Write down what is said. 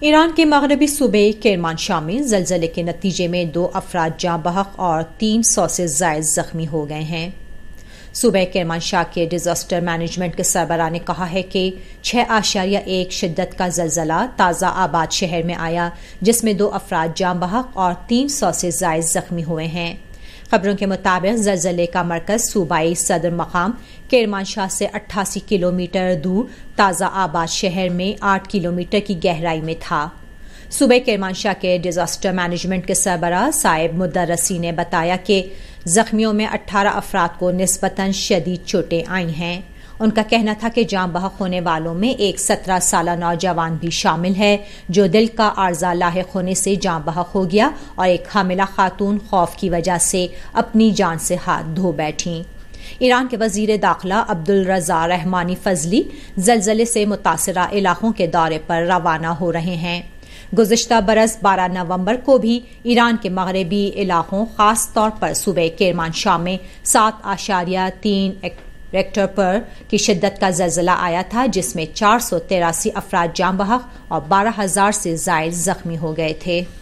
ایران کے مغربی صوبے کرمانشاہ میں زلزلے کے نتیجے میں 2 افراد جاں بحق اور 300 سے زائد زخمی ہو گئے ہیں۔ صوبہ کرمانشاہ کے ڈیزاسٹر مینجمنٹ کے سربراہ نے کہا ہے کہ 6.1 شدت کا زلزلہ تازہ آباد شہر میں آیا، جس میں 2 افراد جاں بحق اور 300 سے زائد زخمی ہوئے ہیں۔ خبروں کے مطابق زلزلے کا مرکز صوبائی صدر مقام کرمانشاہ سے 88 کلومیٹر دور تازہ آباد شہر میں 8 کلومیٹر کی گہرائی میں تھا۔ صوبہ کرمانشاہ کے ڈیزاسٹر مینجمنٹ کے سربراہ صاحب مدرسی نے بتایا کہ زخمیوں میں 18 افراد کو نسبتاً شدید چوٹیں آئی ہیں۔ ان کا کہنا تھا کہ جاں بحق ہونے والوں میں ایک 17 سالہ نوجوان بھی شامل ہے جو دل کا عارضہ لاحق ہونے سے جاں بحق ہو گیا، اور ایک حاملہ خاتون خوف کی وجہ سے اپنی جان سے ہاتھ دھو بیٹھیں۔ ایران کے وزیر داخلہ عبدالرضا رحمانی فضلی زلزلے سے متاثرہ علاقوں کے دورے پر روانہ ہو رہے ہیں۔ گزشتہ برس 12 نومبر کو بھی ایران کے مغربی علاقوں خاص طور پر صوبہ کرمانشاہ میں 7.3 ریکٹر پر کی شدت کا زلزلہ آیا تھا، جس میں 483 افراد جاں بحق اور 12,000 سے زائد زخمی ہو گئے تھے۔